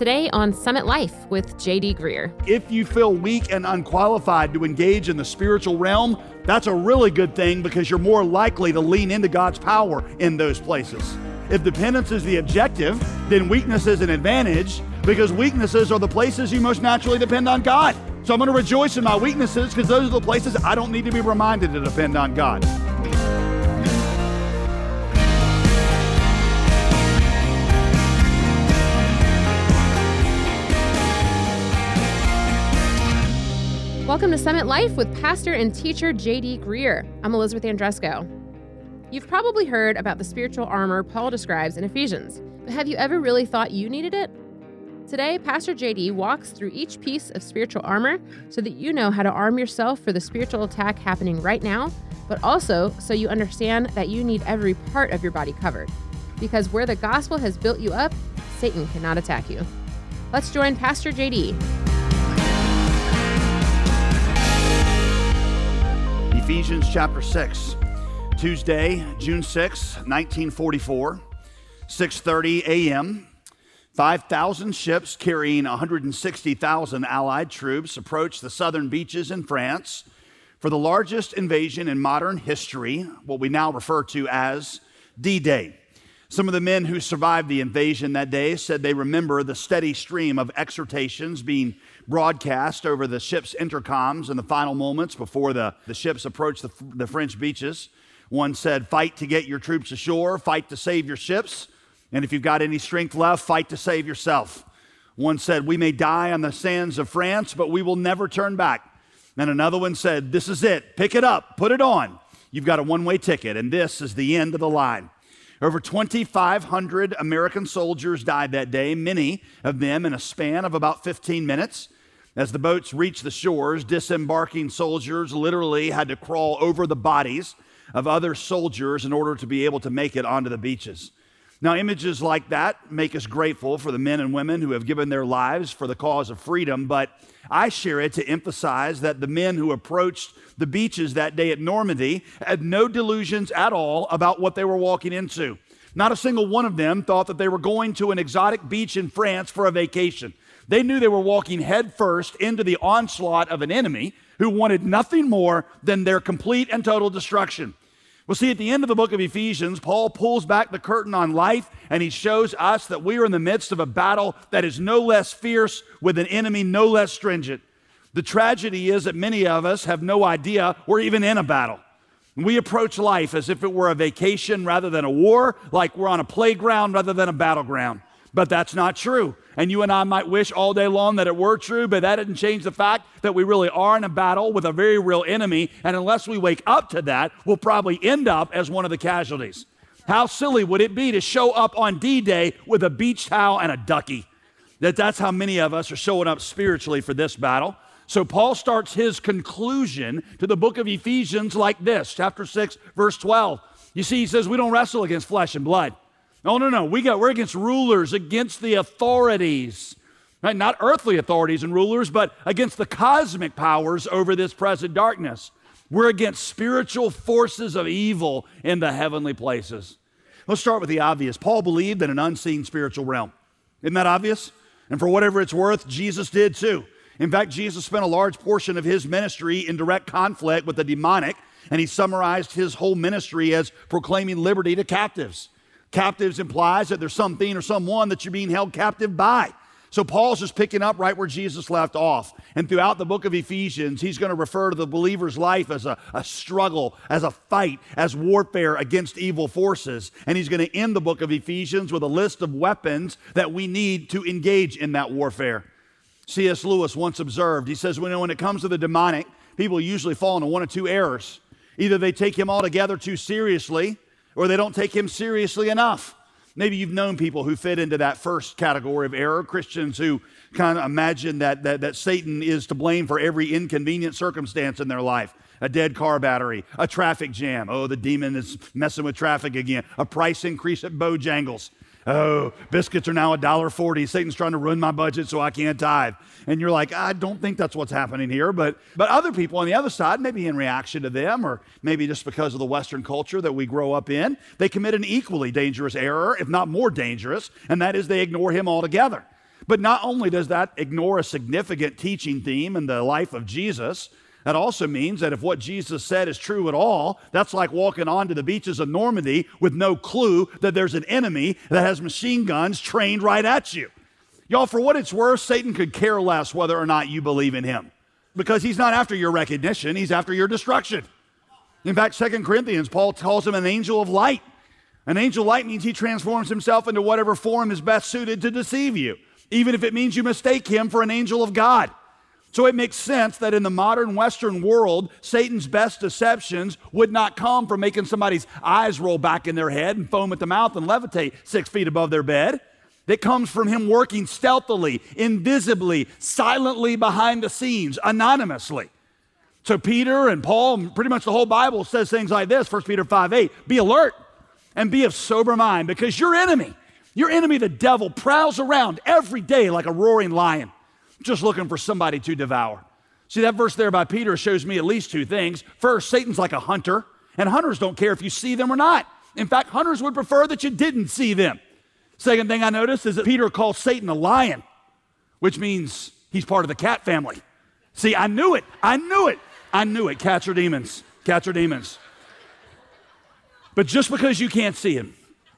Today on Summit Life with J.D. Greear. If you feel weak and unqualified to engage in the spiritual realm, that's a really good thing because you're more likely to lean into God's power in those places. If dependence is the objective, then weakness is an advantage because weaknesses are the places you most naturally depend on God. So I'm going to rejoice in my weaknesses because those are the places I don't need to be reminded to depend on God. Welcome to Summit Life with pastor and teacher J.D. Greear. I'm Elizabeth Andresco. You've probably heard about the spiritual armor Paul describes in Ephesians, but have you ever really thought you needed it? Today, Pastor J.D. walks through each piece of spiritual armor so that you know how to arm yourself for the spiritual attack happening right now, but also so you understand that you need every part of your body covered. Because where the gospel has built you up, Satan cannot attack you. Let's join Pastor J.D. Ephesians chapter 6, Tuesday, June 6, 1944, 6:30 a.m., 5,000 ships carrying 160,000 Allied troops approached the southern beaches in France for the largest invasion in modern history, what we now refer to as D-Day. Some of the men who survived the invasion that day said they remember the steady stream of exhortations being broadcast over the ship's intercoms in the final moments before the ships approached the French beaches. One said, "Fight to get your troops ashore, fight to save your ships, and if you've got any strength left, fight to save yourself." One said, "We may die on the sands of France, but we will never turn back." And another one said, "This is it, pick it up, put it on. You've got a one-way ticket, and this is the end of the line." Over 2,500 American soldiers died that day, many of them in a span of about 15 minutes. As the boats reached the shores, disembarking soldiers literally had to crawl over the bodies of other soldiers in order to be able to make it onto the beaches. Now, images like that make us grateful for the men and women who have given their lives for the cause of freedom, but I share it to emphasize that the men who approached the beaches that day at Normandy had no delusions at all about what they were walking into. Not a single one of them thought that they were going to an exotic beach in France for a vacation. They knew they were walking headfirst into the onslaught of an enemy who wanted nothing more than their complete and total destruction. Well, see, at the end of the book of Ephesians, Paul pulls back the curtain on life, and he shows us that we are in the midst of a battle that is no less fierce with an enemy no less stringent. The tragedy is that many of us have no idea we're even in a battle. We approach life as if it were a vacation rather than a war, like we're on a playground rather than a battleground. But that's not true. And you and I might wish all day long that it were true, but that didn't change the fact that we really are in a battle with a very real enemy, and unless we wake up to that, we'll probably end up as one of the casualties. How silly would it be to show up on D-Day with a beach towel and a ducky? That's how many of us are showing up spiritually for this battle. So Paul starts his conclusion to the book of Ephesians like this, chapter 6, verse 12. You see, he says, we don't wrestle against flesh and blood. No. We're against rulers, against the authorities, right? Not earthly authorities and rulers, but against the cosmic powers over this present darkness. We're against spiritual forces of evil in the heavenly places. Let's start with the obvious. Paul believed in an unseen spiritual realm. Isn't that obvious? And for whatever it's worth, Jesus did too. In fact, Jesus spent a large portion of his ministry in direct conflict with the demonic, and he summarized his whole ministry as proclaiming liberty to captives. Captives implies that there's something or someone that you're being held captive by. So Paul's just picking up right where Jesus left off. And throughout the book of Ephesians, he's going to refer to the believer's life as a struggle, as a fight, as warfare against evil forces. And he's going to end the book of Ephesians with a list of weapons that we need to engage in that warfare. C.S. Lewis once observed, he says, when it comes to the demonic, people usually fall into one of two errors. Either they take him altogether too seriously, or they don't take him seriously enough. Maybe you've known people who fit into that first category of error, Christians who kind of imagine that Satan is to blame for every inconvenient circumstance in their life. A dead car battery, a traffic jam. Oh, the demon is messing with traffic again. A price increase at Bojangles. Oh, biscuits are now $1.40. Satan's trying to ruin my budget so I can't tithe. And you're like, I don't think that's what's happening here. But other people on the other side, maybe in reaction to them, or maybe just because of the Western culture that we grow up in, they commit an equally dangerous error, if not more dangerous, and that is they ignore him altogether. But not only does that ignore a significant teaching theme in the life of Jesus, that also means that if what Jesus said is true at all, that's like walking onto the beaches of Normandy with no clue that there's an enemy that has machine guns trained right at you. Y'all, for what it's worth, Satan could care less whether or not you believe in him, because he's not after your recognition, he's after your destruction. In fact, 2 Corinthians, Paul calls him an angel of light. An angel of light means he transforms himself into whatever form is best suited to deceive you, even if it means you mistake him for an angel of God. So it makes sense that in the modern Western world, Satan's best deceptions would not come from making somebody's eyes roll back in their head and foam at the mouth and levitate 6 feet above their bed. It comes from him working stealthily, invisibly, silently behind the scenes, anonymously. So Peter and Paul, and pretty much the whole Bible says things like this, 1 Peter 5:8, be alert and be of sober mind, because your enemy, the devil, prowls around every day like a roaring lion, just looking for somebody to devour. See, that verse there by Peter shows me at least two things. First, Satan's like a hunter, and hunters don't care if you see them or not. In fact, hunters would prefer that you didn't see them. Second thing I noticed is that Peter calls Satan a lion, which means he's part of the cat family. See, I knew it. Cats are demons. But just because you can't see him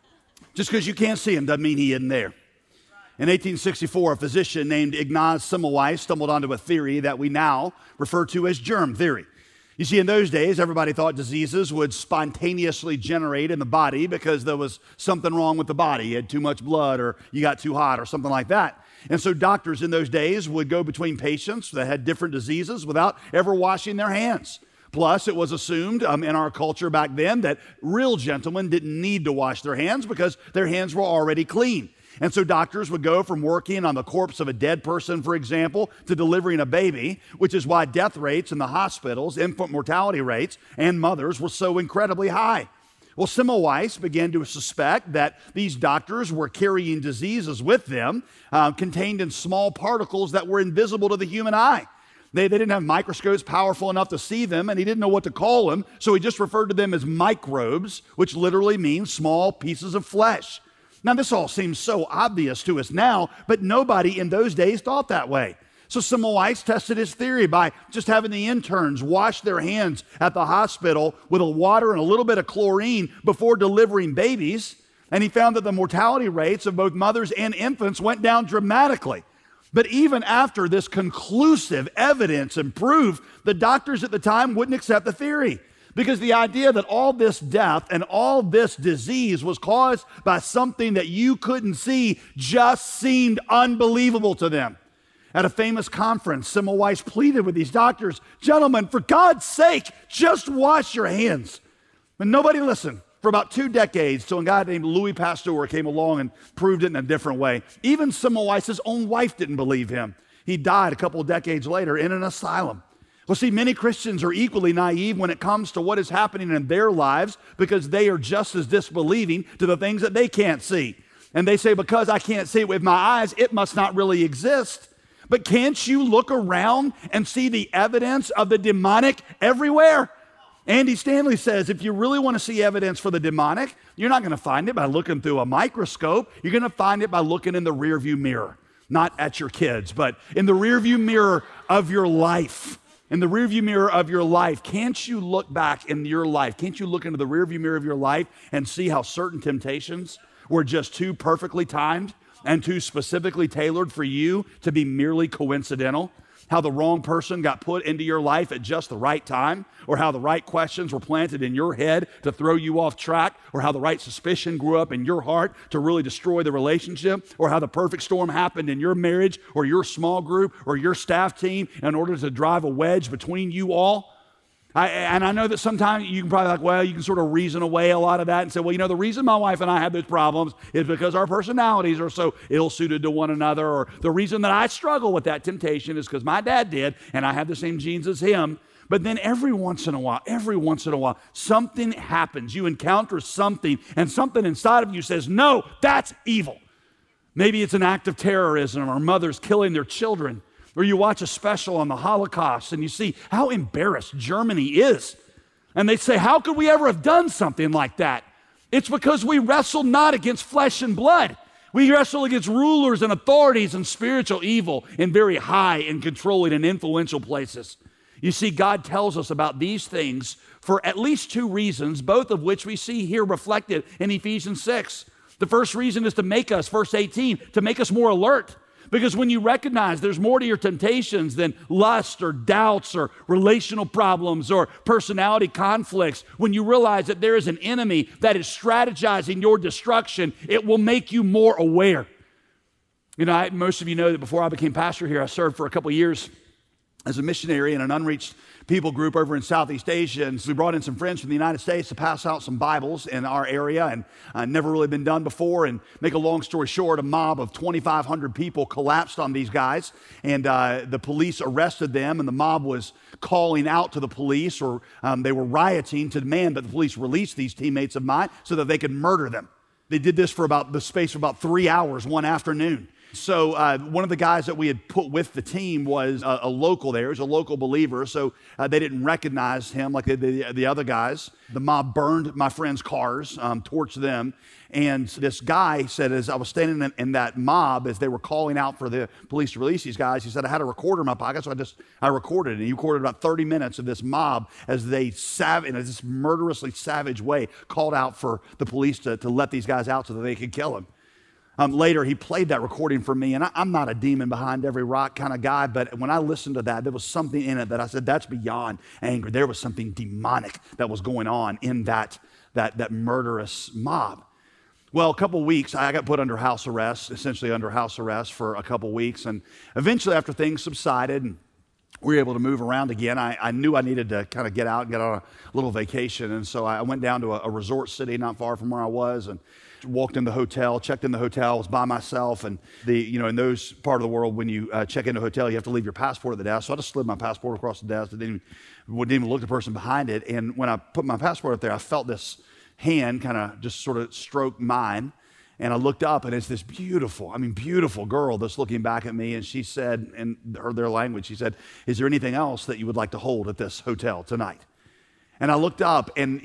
doesn't mean he isn't there. In 1864, a physician named Ignaz Semmelweis stumbled onto a theory that we now refer to as germ theory. You see, in those days, everybody thought diseases would spontaneously generate in the body because there was something wrong with the body. You had too much blood, or you got too hot, or something like that. And so doctors in those days would go between patients that had different diseases without ever washing their hands. Plus, it was assumed in our culture back then that real gentlemen didn't need to wash their hands because their hands were already clean. And so doctors would go from working on the corpse of a dead person, for example, to delivering a baby, which is why death rates in the hospitals, infant mortality rates, and mothers were so incredibly high. Well, Semmelweis began to suspect that these doctors were carrying diseases with them contained in small particles that were invisible to the human eye. They didn't have microscopes powerful enough to see them, and he didn't know what to call them, so he just referred to them as microbes, which literally means small pieces of flesh. Now, this all seems so obvious to us now, but nobody in those days thought that way. So Semmelweis tested his theory by just having the interns wash their hands at the hospital with a water and a little bit of chlorine before delivering babies, and he found that the mortality rates of both mothers and infants went down dramatically. But even after this conclusive evidence and proof, the doctors at the time wouldn't accept the theory, because the idea that all this death and all this disease was caused by something that you couldn't see just seemed unbelievable to them. At a famous conference, Semmelweis pleaded with these doctors, gentlemen, for God's sake, just wash your hands. But nobody listened for about 2 decades till a guy named Louis Pasteur came along and proved it in a different way. Even Semmelweis' own wife didn't believe him. He died a couple of decades later in an asylum. Well, see, many Christians are equally naive when it comes to what is happening in their lives because they are just as disbelieving to the things that they can't see. And they say, because I can't see it with my eyes, it must not really exist. But can't you look around and see the evidence of the demonic everywhere? Andy Stanley says, if you really want to see evidence for the demonic, you're not going to find it by looking through a microscope. You're going to find it by looking in the rearview mirror. Not at your kids, but in the rearview mirror of your life. In the rearview mirror of your life, can't you look back in your life? Can't you look into the rearview mirror of your life and see how certain temptations were just too perfectly timed and too specifically tailored for you to be merely coincidental? How the wrong person got put into your life at just the right time, or how the right questions were planted in your head to throw you off track, or how the right suspicion grew up in your heart to really destroy the relationship, or how the perfect storm happened in your marriage or your small group or your staff team in order to drive a wedge between you all. And I know that sometimes you can probably you can sort of reason away a lot of that and say, well, the reason my wife and I have those problems is because our personalities are so ill-suited to one another, or the reason that I struggle with that temptation is because my dad did and I have the same genes as him. But then every once in a while, something happens. You encounter something, and something inside of you says, no, that's evil. Maybe it's an act of terrorism, or mothers killing their children. Or you watch a special on the Holocaust and you see how embarrassed Germany is. And they say, how could we ever have done something like that? It's because we wrestle not against flesh and blood. We wrestle against rulers and authorities and spiritual evil in very high and controlling and influential places. You see, God tells us about these things for at least two reasons, both of which we see here reflected in Ephesians 6. The first reason is to make us, verse 18, to make us more alert. Because when you recognize there's more to your temptations than lust or doubts or relational problems or personality conflicts, when you realize that there is an enemy that is strategizing your destruction, it will make you more aware. You know, most of you know that before I became pastor here, I served for a couple years as a missionary in an unreached people group over in Southeast Asia. And so we brought in some friends from the United States to pass out some Bibles in our area, and never really been done before. And make a long story short, a mob of 2,500 people collapsed on these guys, and the police arrested them, and the mob was calling out to the police, or they were rioting to demand that the police release these teammates of mine so that they could murder them. They did this for about the space of about 3 hours one afternoon. So one of the guys that we had put with the team was a local there. He was a local believer, so they didn't recognize him like the other guys. The mob burned my friends' cars, torched them, and this guy said, as I was standing in that mob, as they were calling out for the police to release these guys, he said, I had a recorder in my pocket, so I recorded it. And he recorded about 30 minutes of this mob as they, in this murderously savage way, called out for the police to let these guys out so that they could kill him. Later, he played that recording for me, and I'm not a demon behind every rock kind of guy, but when I listened to that, there was something in it that I said, that's beyond anger. There was something demonic that was going on in that murderous mob. Well, a couple weeks, I got put under house arrest, essentially under house arrest for a couple weeks, and eventually after things subsided, and we were able to move around again, I knew I needed to kind of get out and get on a little vacation, and so I went down to a resort city not far from where I was, and walked in the hotel, checked in the hotel, was by myself, and in those part of the world, when you check into a hotel, you have to leave your passport at the desk. So I just slid my passport across the desk. I didn't even look at the person behind it. And when I put my passport up there, I felt this hand kind of just sort of stroke mine. And I looked up, and it's this beautiful girl that's looking back at me. And she said, in their language, she said, "Is there anything else that you would like to hold at this hotel tonight?" And I looked up, and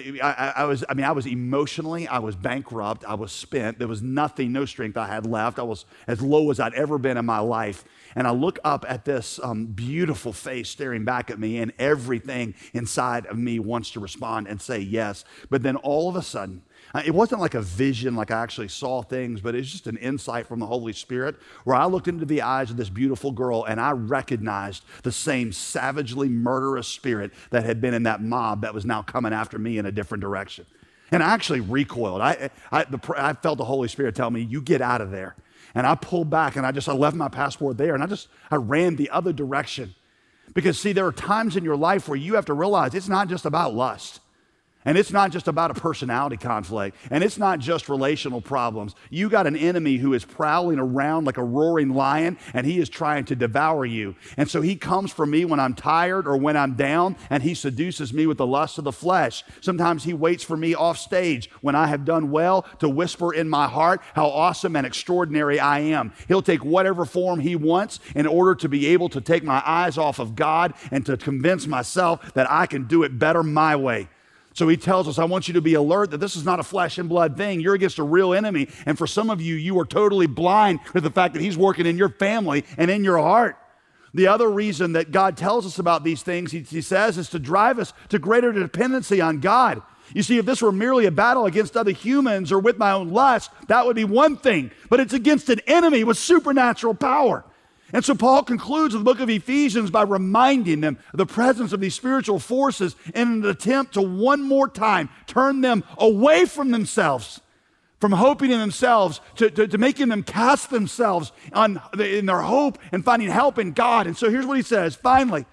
I was emotionally, I was bankrupt, I was spent. There was nothing, no strength I had left. I was as low as I'd ever been in my life. And I look up at this beautiful face staring back at me, and everything inside of me wants to respond and say yes. But then all of a sudden, it wasn't like a vision, like I actually saw things, but it's just an insight from the Holy Spirit where I looked into the eyes of this beautiful girl, and I recognized the same savagely murderous spirit that had been in that mob that was now coming after me in a different direction. And I actually recoiled. I felt the Holy Spirit tell me, "You get out of there." And I pulled back, and I left my passport there, and I ran the other direction. Because see, there are times in your life where you have to realize it's not just about lust. And it's not just about a personality conflict. And it's not just relational problems. You got an enemy who is prowling around like a roaring lion, and he is trying to devour you. And so he comes for me when I'm tired or when I'm down, and he seduces me with the lust of the flesh. Sometimes he waits for me off stage when I have done well to whisper in my heart how awesome and extraordinary I am. He'll take whatever form he wants in order to be able to take my eyes off of God and to convince myself that I can do it better my way. So he tells us, I want you to be alert that this is not a flesh and blood thing. You're against a real enemy. And for some of you, you are totally blind to the fact that he's working in your family and in your heart. The other reason that God tells us about these things, he says, is to drive us to greater dependency on God. You see, if this were merely a battle against other humans or with my own lust, that would be one thing. But it's against an enemy with supernatural power. And so Paul concludes the book of Ephesians by reminding them of the presence of these spiritual forces in an attempt to one more time turn them away from themselves, from hoping in themselves, to making them cast themselves in their hope and finding help in God. And so here's what he says, finally,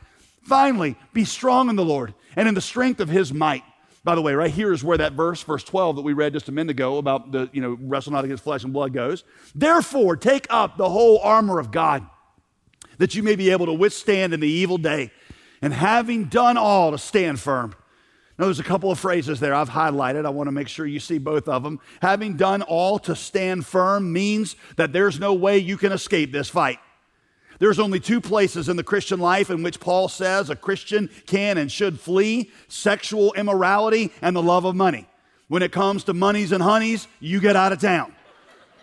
be strong in the Lord and in the strength of his might. By the way, right here is where that verse 12 that we read just a minute ago about the wrestle not against flesh and blood goes. Therefore, take up the whole armor of God, that you may be able to withstand in the evil day, and having done all, to stand firm. Now, there's a couple of phrases there I've highlighted. I want to make sure you see both of them. Having done all, to stand firm means that there's no way you can escape this fight. There's only two places in the Christian life in which Paul says a Christian can and should flee: sexual immorality and the love of money. When it comes to monies and honeys, you get out of town.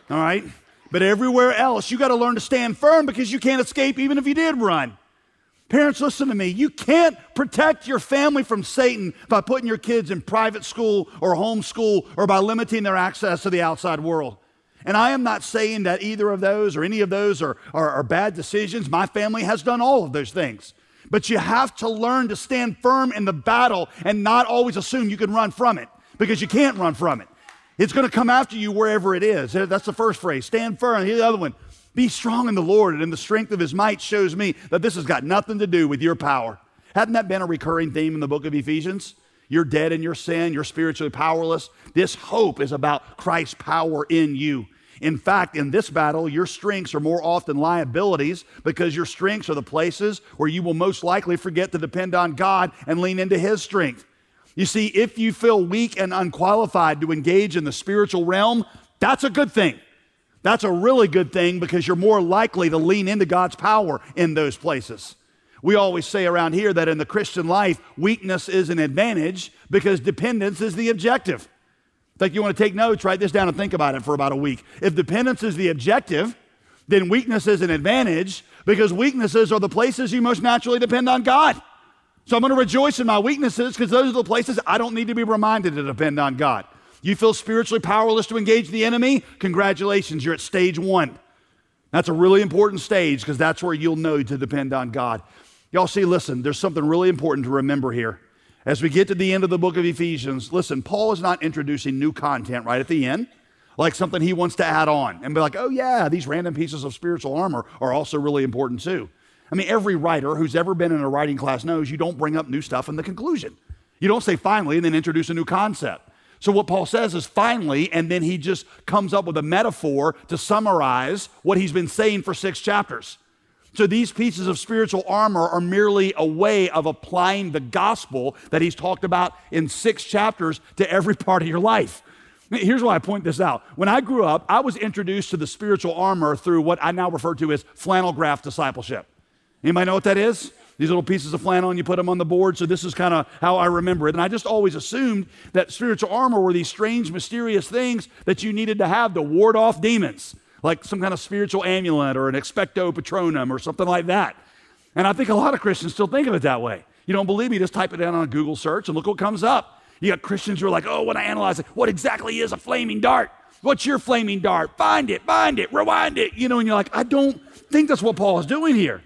all right? But everywhere else, you got to learn to stand firm because you can't escape even if you did run. Parents, listen to me. You can't protect your family from Satan by putting your kids in private school or homeschool or by limiting their access to the outside world. And I am not saying that either of those or any of those are bad decisions. My family has done all of those things. But you have to learn to stand firm in the battle and not always assume you can run from it, because you can't run from it. It's going to come after you wherever it is. That's the first phrase, stand firm. Here's the other one, be strong in the Lord, and in the strength of his might shows me that this has got nothing to do with your power. Hadn't that been a recurring theme in the book of Ephesians? You're dead in your sin, you're spiritually powerless. This hope is about Christ's power in you. In fact, in this battle, your strengths are more often liabilities, because your strengths are the places where you will most likely forget to depend on God and lean into his strength. You see, if you feel weak and unqualified to engage in the spiritual realm, that's a good thing. That's a really good thing, because you're more likely to lean into God's power in those places. We always say around here that in the Christian life, weakness is an advantage because dependence is the objective. In fact, you want to take notes, write this down and think about it for about a week. If dependence is the objective, then weakness is an advantage, because weaknesses are the places you most naturally depend on God. So I'm going to rejoice in my weaknesses, because those are the places I don't need to be reminded to depend on God. You feel spiritually powerless to engage the enemy? Congratulations, you're at stage 1. That's a really important stage, because that's where you'll know to depend on God. Y'all see, listen, there's something really important to remember here. As we get to the end of the book of Ephesians, listen, Paul is not introducing new content right at the end, like something he wants to add on and be like, oh yeah, these random pieces of spiritual armor are also really important too. I mean, every writer who's ever been in a writing class knows you don't bring up new stuff in the conclusion. You don't say finally and then introduce a new concept. So what Paul says is finally, and then he just comes up with a metaphor to summarize what he's been saying for 6 chapters. So these pieces of spiritual armor are merely a way of applying the gospel that he's talked about in 6 chapters to every part of your life. Here's why I point this out. When I grew up, I was introduced to the spiritual armor through what I now refer to as flannel graph discipleship. Anybody know what that is? These little pieces of flannel, and you put them on the board. So this is kind of how I remember it. And I just always assumed that spiritual armor were these strange, mysterious things that you needed to have to ward off demons, like some kind of spiritual amulet or an expecto patronum or something like that. And I think a lot of Christians still think of it that way. You don't believe me? Just type it down on a Google search and look what comes up. You got Christians who are like, oh, when I analyze it, what exactly is a flaming dart? What's your flaming dart? Find it, bind it, rewind it. You know, and you're like, I don't think that's what Paul is doing here.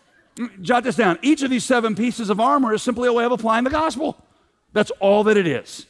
Jot this down. Each of these 7 pieces of armor is simply a way of applying the gospel. That's all that it is.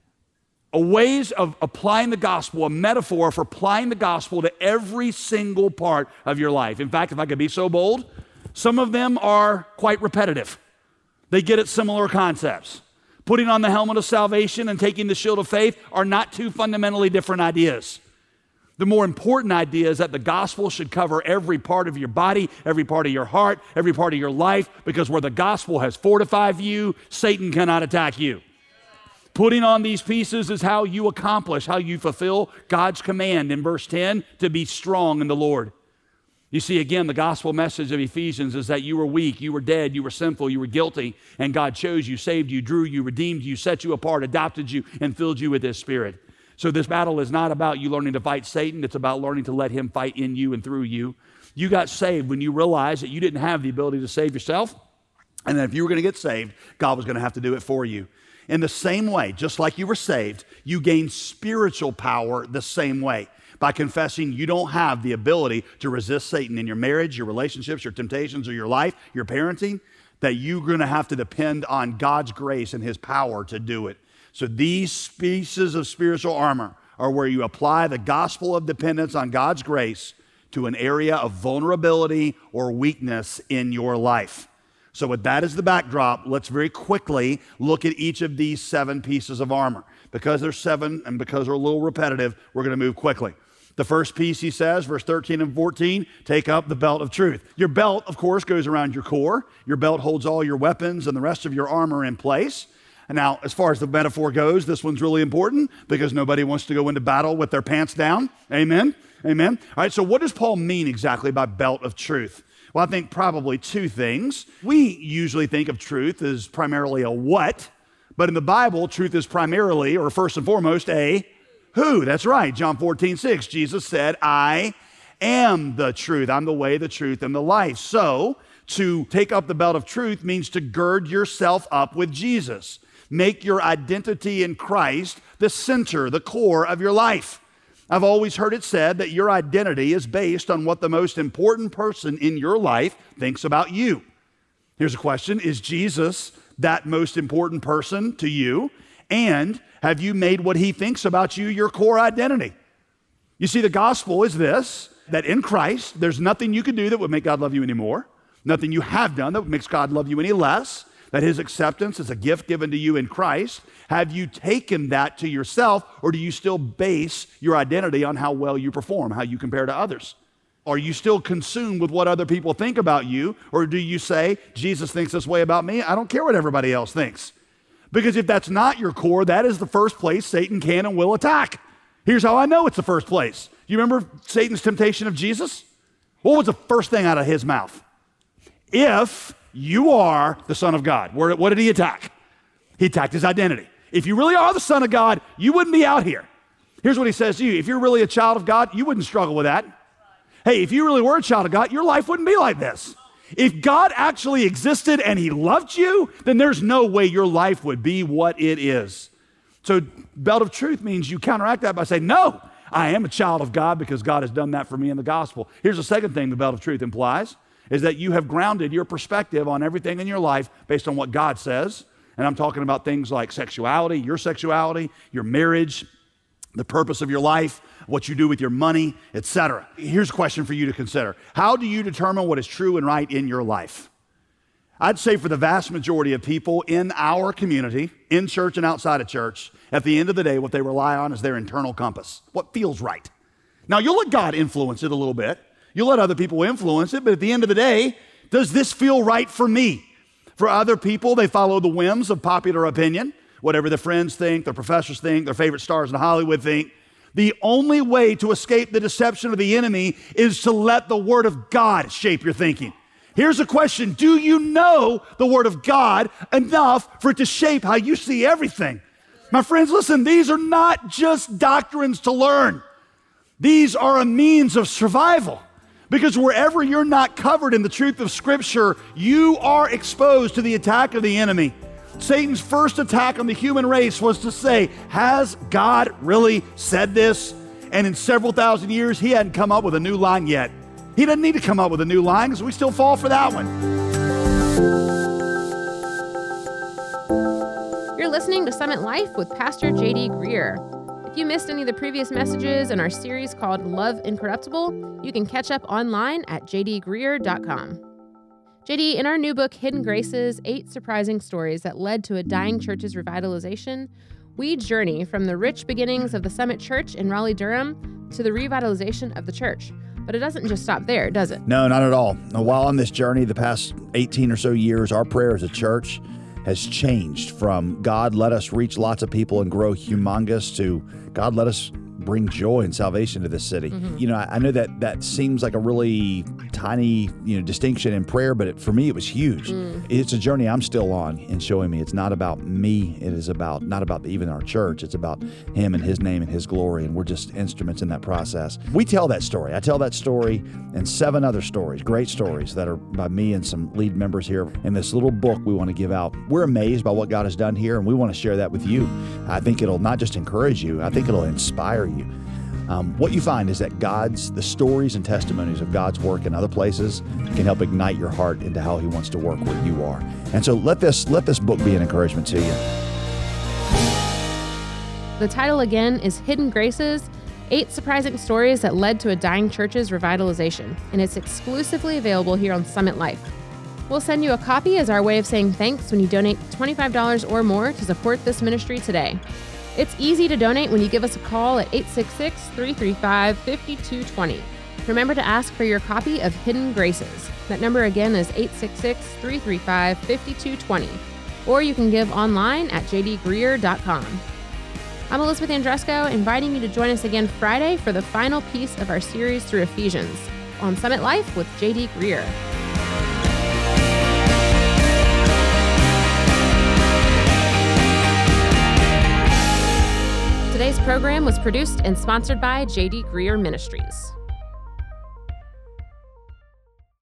A ways of applying the gospel, a metaphor for applying the gospel to every single part of your life. In fact, if I could be so bold, some of them are quite repetitive. They get at similar concepts. Putting on the helmet of salvation and taking the shield of faith are not 2 fundamentally different ideas. The more important idea is that the gospel should cover every part of your body, every part of your heart, every part of your life, because where the gospel has fortified you, Satan cannot attack you. Putting on these pieces is how you accomplish, how you fulfill God's command in verse 10 to be strong in the Lord. You see, again, the gospel message of Ephesians is that you were weak, you were dead, you were sinful, you were guilty, and God chose you, saved you, drew you, redeemed you, set you apart, adopted you, and filled you with His Spirit. So this battle is not about you learning to fight Satan. It's about learning to let him fight in you and through you. You got saved when you realized that you didn't have the ability to save yourself, and that if you were going to get saved, God was going to have to do it for you. In the same way, just like you were saved, you gain spiritual power the same way. By confessing you don't have the ability to resist Satan in your marriage, your relationships, your temptations, or your life, your parenting, that you're going to have to depend on God's grace and His power to do it. So these pieces of spiritual armor are where you apply the gospel of dependence on God's grace to an area of vulnerability or weakness in your life. So with that as the backdrop, let's very quickly look at each of these 7 pieces of armor. Because there's 7 and because they're a little repetitive, we're going to move quickly. The first piece, he says, verse 13 and 14, take up the belt of truth. Your belt, of course, goes around your core. Your belt holds all your weapons and the rest of your armor in place. And now, as far as the metaphor goes, this one's really important because nobody wants to go into battle with their pants down. Amen? Amen? All right, so what does Paul mean exactly by belt of truth? Well, I think probably 2 things. We usually think of truth as primarily a what, but in the Bible, truth is primarily, or first and foremost, a Who? That's right, John 14:6. Jesus said, I am the truth. I'm the way, the truth, and the life. So, to take up the belt of truth means to gird yourself up with Jesus. Make your identity in Christ the center, the core of your life. I've always heard it said that your identity is based on what the most important person in your life thinks about you. Here's a question. Is Jesus that most important person to you? And have you made what he thinks about you your core identity? You see, the gospel is this, that in Christ, there's nothing you can do that would make God love you anymore. Nothing you have done that makes God love you any less, that his acceptance is a gift given to you in Christ. Have you taken that to yourself, or do you still base your identity on how well you perform, how you compare to others? Are you still consumed with what other people think about you, or do you say, Jesus thinks this way about me, I don't care what everybody else thinks? Because if that's not your core, that is the first place Satan can and will attack. Here's how I know it's the first place. You remember Satan's temptation of Jesus? What was the first thing out of his mouth? If you are the Son of God. What did he attack? He attacked his identity. If you really are the Son of God, you wouldn't be out here. Here's what he says to you. If you're really a child of God, you wouldn't struggle with that. Hey, if you really were a child of God, your life wouldn't be like this. If God actually existed and he loved you, then there's no way your life would be what it is. So belt of truth means you counteract that by saying, no, I am a child of God because God has done that for me in the gospel. Here's the second thing the belt of truth implies, is that you have grounded your perspective on everything in your life based on what God says. And I'm talking about things like sexuality, your marriage, the purpose of your life, what you do with your money, etc. Here's a question for you to consider. How do you determine what is true and right in your life? I'd say for the vast majority of people in our community, in church and outside of church, at the end of the day, what they rely on is their internal compass, what feels right. Now, you'll let God influence it a little bit. You'll let other people influence it, but at the end of the day, does this feel right for me? For other people, they follow the whims of popular opinion, whatever their friends think, their professors think, their favorite stars in Hollywood think. The only way to escape the deception of the enemy is to let the Word of God shape your thinking. Here's a question. Do you know the Word of God enough for it to shape how you see everything? My friends, listen, these are not just doctrines to learn. These are a means of survival. Because wherever you're not covered in the truth of Scripture, you are exposed to the attack of the enemy. Satan's first attack on the human race was to say, has God really said this? And in several thousand years, he hadn't come up with a new line yet. He doesn't need to come up with a new line because we still fall for that one. You're listening to Summit Life with Pastor J.D. Greear. If you missed any of the previous messages in our series called Love Incorruptible, you can catch up online at jdgreear.com. JD, in our new book, Hidden Graces, 8 Surprising Stories That Led to a Dying Church's Revitalization, we journey from the rich beginnings of the Summit Church in Raleigh-Durham to the revitalization of the church. But it doesn't just stop there, does it? No, not at all. While on this journey, the past 18 or so years, our prayer as a church has changed from God, let us reach lots of people and grow humongous to God, let us bring joy and salvation to this city. Mm-hmm. You know, I know that seems like a really tiny, distinction in prayer, but for me, it was huge. It's a journey I'm still on in showing me it's not about me. It is not about even our church. It's about him and his name and his glory, and we're just instruments in that process. We tell that story. I tell that story and 7 other stories, great stories that are by me and some lead members here in this little book we want to give out. We're amazed by what God has done here, and we want to share that with you. I think it'll not just encourage you, I think it'll inspire you. What you find is that the stories and testimonies of God's work in other places can help ignite your heart into how he wants to work where you are. And so let this book be an encouragement to you. The title again is Hidden Graces, 8 Surprising Stories That Led to a Dying Church's Revitalization, and it's exclusively available here on Summit Life. We'll send you a copy as our way of saying thanks when you donate $25 or more to support this ministry today. It's easy to donate when you give us a call at 866-335-5220. Remember to ask for your copy of Hidden Graces. That number again is 866-335-5220. Or you can give online at jdgreear.com. I'm Elizabeth Andresco, inviting you to join us again Friday for the final piece of our series through Ephesians on Summit Life with J.D. Greear. Today's program was produced and sponsored by J.D. Greear Ministries.